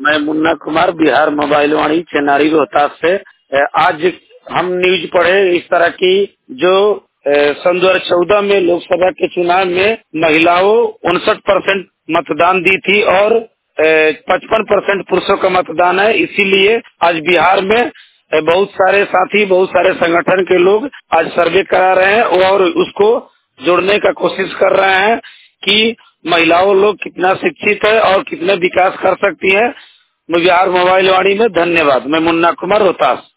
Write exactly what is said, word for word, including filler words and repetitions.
मैं मुन्ना कुमार, बिहार मोबाइल वाणी चेनारी रोहतास से। अ, आज हम न्यूज पढ़े इस तरह की जो अ, सन दो हजार चौदह में लोकसभा के चुनाव में महिलाओं उनसठ परसेंट मतदान दी थी और पचपन परसेंट पुरुषों का मतदान है। इसीलिए आज बिहार में अ, बहुत सारे साथी, बहुत सारे संगठन के लोग आज सर्वे करा रहे हैं और उसको जोड़ने का कोशिश कर रहे हैं कि महिलाओं लोग कितना शिक्षित है और कितने विकास कर सकती है। बिहार मोबाइल वाणी में धन्यवाद। मैं मुन्ना कुमार रोहतास।